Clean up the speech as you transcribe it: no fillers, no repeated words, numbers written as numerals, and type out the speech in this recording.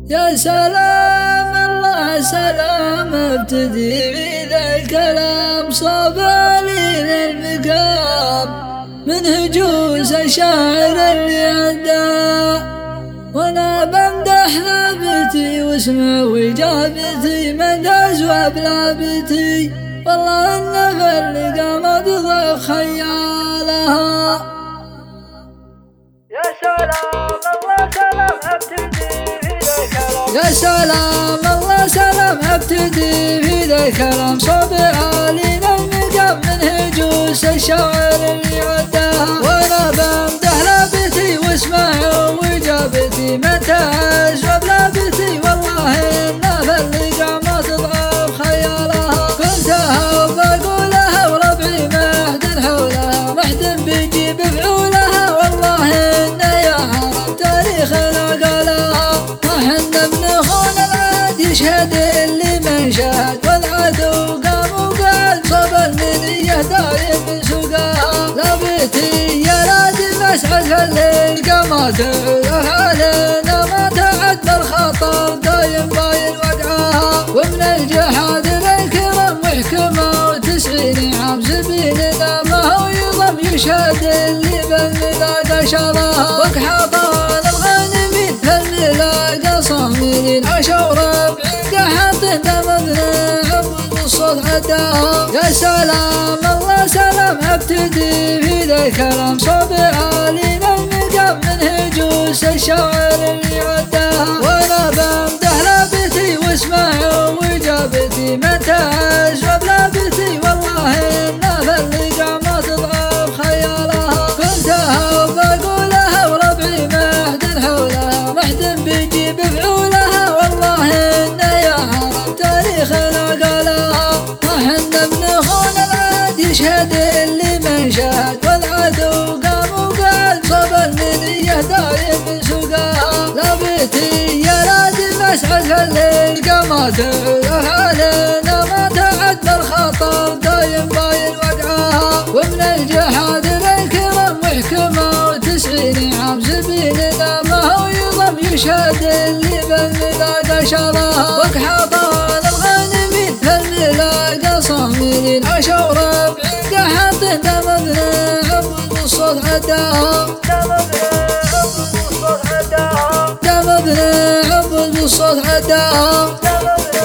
يا سلام الله سلام ابتدي بذا الكلام صوب لي المقام من هجوس الشاعر اللي عدى، وانا بمدح ثابتي واسمع واجابتي من ازواب لابتي، والله ان في اللقا مضض خيالها. يا سلام الله سلام ابتدي في ذا الكلام، يا سلام الله سلام ابتدي في ذا الكلام صوب عالي المقام من هجوس الشاعر اللي عداها، وانا بمدح لابتي واسمع واجابتي من تعجب لابتي، والله ان في اللقا ما تضعف خيالها. قلتها وبقولها وربعي محد حولها، محد بيجيب بعولها، والله ان يا عرب تاريخنا قالها. وحنا بنخون العاد يشهد اللي من شهد، والعدو قام وقال صوب المنية دايم بسوقها. لابتي يا لازم اسعد الليل قامت علينا ما تعد بالخطر دايم باين وقعها، ومن الجحاد للكرم وحكمه وتسعين عام سبيلنا ما هو يضم يشهد اللي بالملاقى شرها. وكحطان الغانمين بالملاقى صاملين عشوا ربعين قحط دمنا عبد الصوت عداها. يا سلام الله سلام ابتدي في ذا الكلام صوب عالي المقام من هجوس الشاعر اللي عداها، وانا بمدح لابتي واسمع واجابتي من تعجب لابتي، والله ان في اللقا ما تضعف خيالها. قلتها وبقولها وربعي محد حولها، محد بيجيب بعولها، والله ان يا عرب تاريخنا قالها. وحنا بنخون العاد يشهد اللي من شهد، والعدو قام وقال صوب المنية دايم بسوقها. لابتي يا لازم اسعد الليل قامت علينا ما تعد بالخطر دايم باين وقعها، ومن الجحاد للكرم وحكمه وتسعين عام سبيلنا ما هو يضم يشهد اللي بالملاقى شرها. وكحطان الغانمين بالملاقى صاملين عشوا ربعين قحط دمنا عبد الصوت عداها، دمنا عبد الصوت عداها، دمنا عبد الصوت عداها.